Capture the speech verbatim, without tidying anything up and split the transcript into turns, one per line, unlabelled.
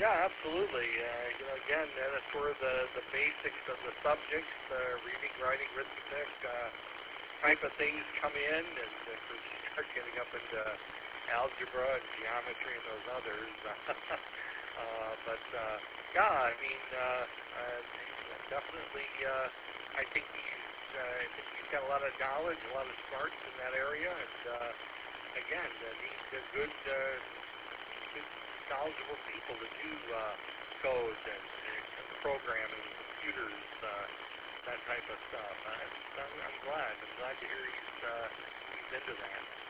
Yeah, absolutely. Uh, you know, again, uh, that's where the, the basics of the subjects, uh, reading, writing, arithmetic, uh, type of things come in, and of course you start getting up into algebra and geometry and those others. uh, but uh, yeah, I mean, uh, uh, definitely, uh, I think he's, uh, I think he's got a lot of knowledge, a lot of smarts in that area, and uh, again, uh, needs a good, uh, good, knowledgeable people to do uh, code and, and programming, computers. Uh, that type of stuff. I, I'm, I'm glad. I'm glad to hear he's, uh, he's into that.